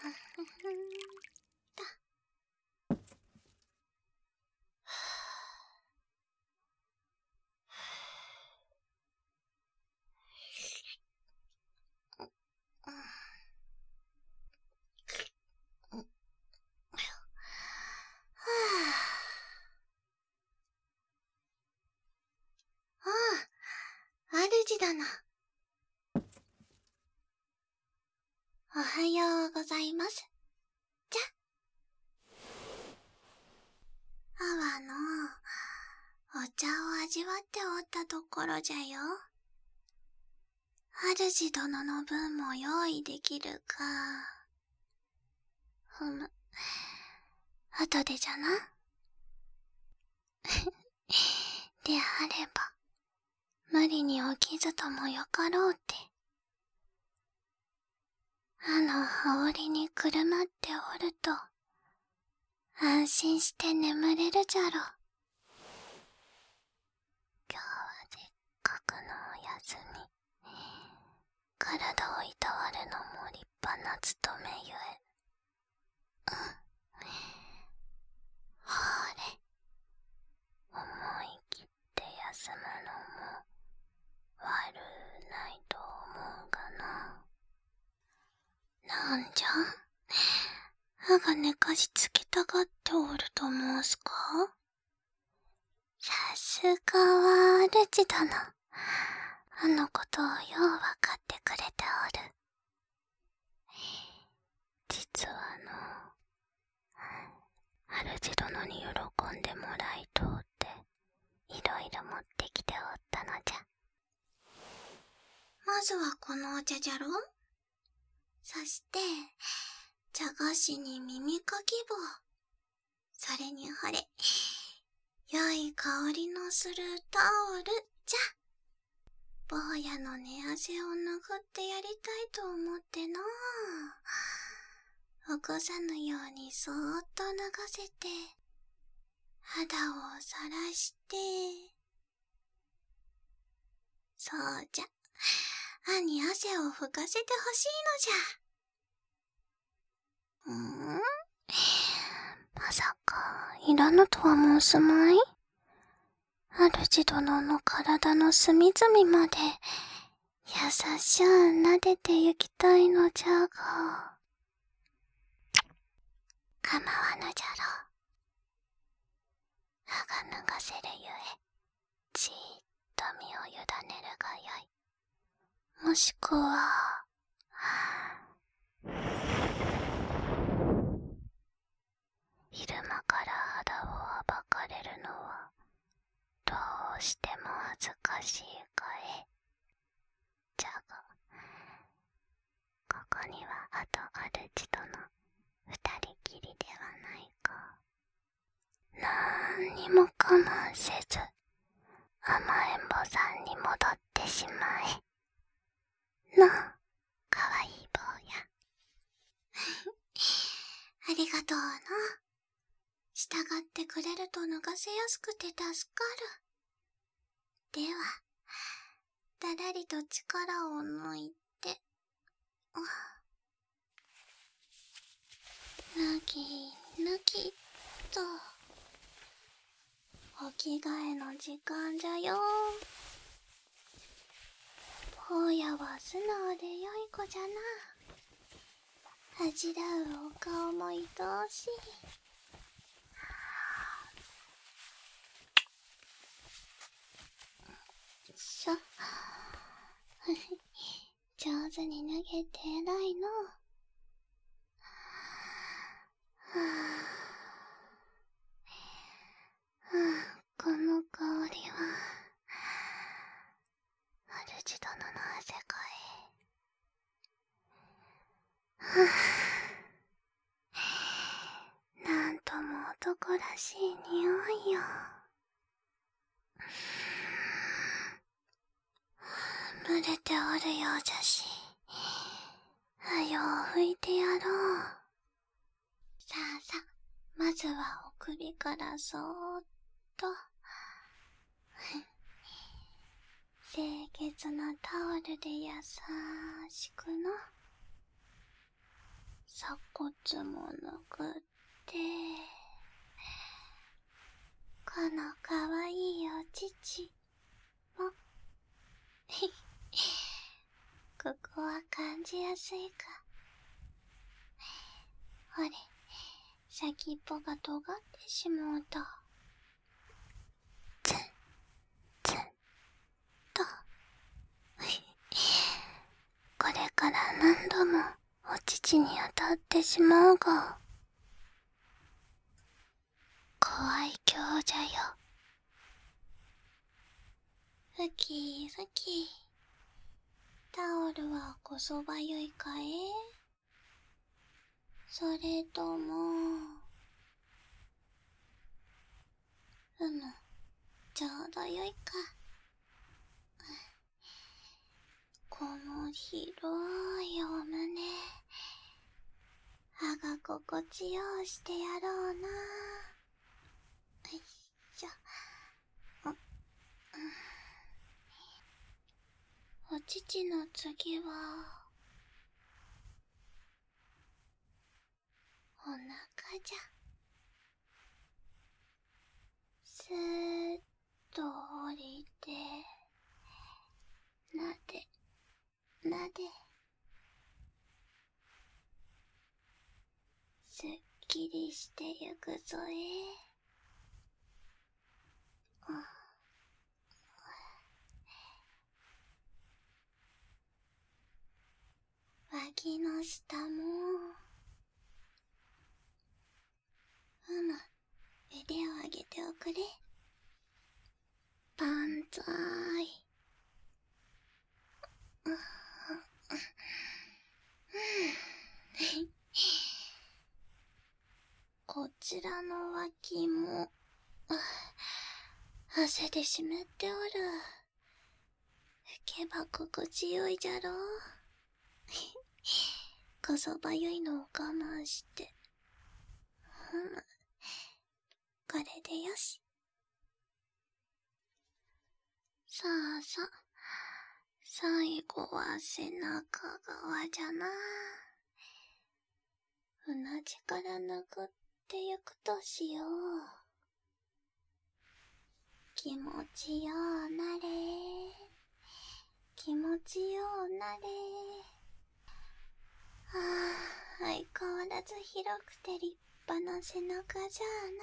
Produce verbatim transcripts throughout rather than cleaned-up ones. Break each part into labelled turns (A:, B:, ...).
A: 主殿。おはようございます。じゃ。あわの、お茶を味わっておったところじゃよ。主殿の分も用意できるか。ふむ。後でじゃな。であれば、無理に起きずともよかろうって。あの羽織にくるまっておると、安心して眠れるじゃろ。今日はせっかくのお休み。体をいたわるのも立派な務めゆえ。うん。ほれ。思い切って休むのも悪ないと思うがな。なんじゃ？あが寝かしつけたがっておると申すか？さすがは主殿。あのことをようわかってくれておる。実はの、主殿に喜んでもらいとうって、いろいろ持ってきておったのじゃ。まずはこのお茶じゃろ。そして、茶菓子に耳かき棒。それにほれ、良い香りのするタオルじゃ。坊やの寝汗を拭ってやりたいと思ってな。起こさぬようにそーっと流せて、肌をさらして。そうじゃ。歯に汗を拭かせてほしいのじゃ。ん？まさか、いらぬとは申すまい？主殿の体の隅々まで、優しゅう撫でてゆきたいのじゃが。構わぬじゃろう。歯が脱がせるゆえ、じーっと身を委ねるがよい。もしくは、昼間から肌を暴かれるのは、どうしても恥ずかしいかえ。じゃが、ここにはあと主殿、二人きりではないか。なんにも我慢せず、甘えん坊さんに戻ってしまえ。なあ、かわいい坊や。ありがとうな。従ってくれると脱がせやすくて助かる。では、だらりと力を抜いて、脱ぎ、脱ぎと。お着替えの時間じゃよ。坊やは素直で良い子じゃな。恥じらうお顔も愛おしい。しょ。上手に脱げて偉いの。はぁ、はぁ、この香りは、主殿の汗かい。はぁ、なんとも男らしい匂いよ。蒸れておるようじゃし、はよう拭いてやろう。さあさあ、まずはお首からそーっと。清潔なタオルで優しくの。 鎖骨も拭って、このかわいいお乳も、ここは感じやすいか。ほれ、先っぽが尖ってしもうと。ツン、ツンと。これから何度もお乳に当たってしまうが、怖い強者よ。ふきふき。タオルはこそばゆいかえ？それとも、うむ、ちょうどよいか。この広いお胸、歯が心地ようしてやろうな。よいしょ。お乳の次は、お腹じゃ。スーッと降りて、なで、なで。すっきりしてゆくぞえ。脇の下も、うむ、腕を上げておくれ。バンザーイ。こちらの脇も、汗で湿っておる。拭けば心地よいじゃろう。こそばゆいのを我慢して。ふむ。これでよし。さあさ、最後は背中側じゃな。うなじから拭ってゆくとしよう。気持ちようなれ。気持ちようなれ。ああ、相変わらず広くて立派な背中じ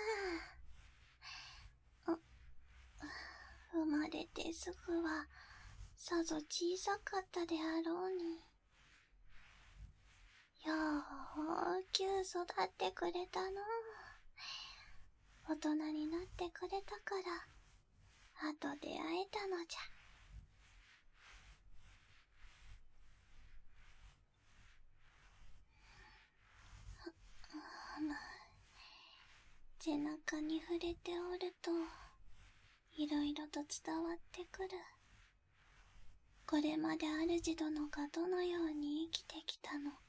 A: ゃあな。生まれてすぐはさぞ小さかったであろうに。ようきゅう育ってくれたの。大人になってくれたから後で会えたのじゃ。背中に触れておるといろいろと伝わってくる。これまで主殿がどのように生きてきたのか。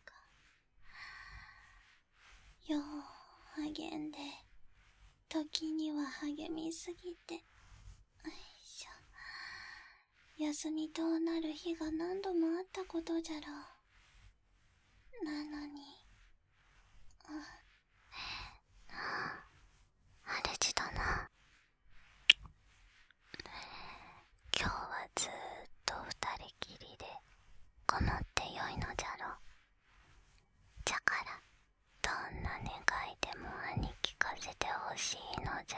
A: よう励んで、時には励みすぎて、よいしょ。休みとなる日が何度もあったことじゃろう。なのに、うん。主殿、今日はずーっと二人きりでこもってよいのじゃろう。じゃからどんな願いでも兄聞かせてほしいのじゃ。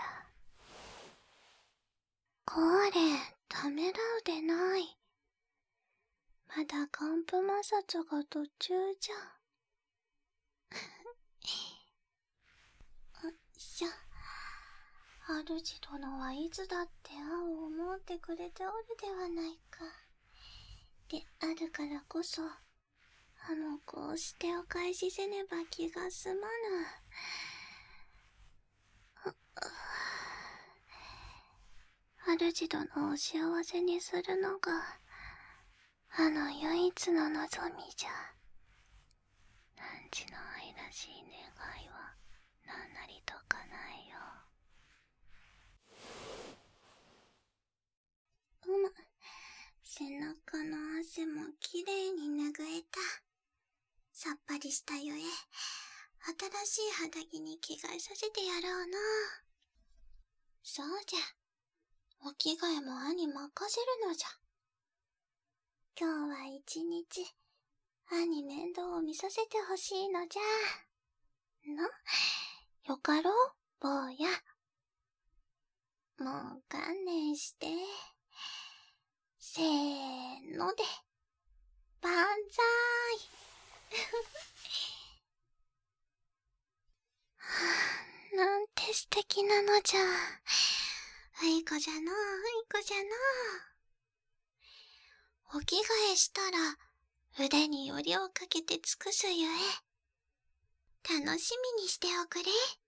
A: これためらうでない。まだ寒風摩擦が途中じゃ。よっしゃ。主殿はいつだって愛を思ってくれておるではないか。であるからこそ、あのこうしてお返しせねば気が済まぬ。主殿を幸せにするのがあの唯一の望みじゃ。汝の愛らしい願いは何なりと叶えよう。うむ、背中の汗もきれいに拭えた。
B: さっぱりしたゆえ、新しい肌着に着替えさせてやろうな。そうじゃ。お着替えも兄任せるのじゃ。今日は一日、兄面倒を見させてほしいのじゃ。の、よかろう、坊や。もう観念して。せーので、万歳。はあ、なんて素敵なのじゃ。ういこじゃのう、ういこじゃのう。お着替えしたら、腕によりをかけて尽くすゆえ、楽しみにしておくれ。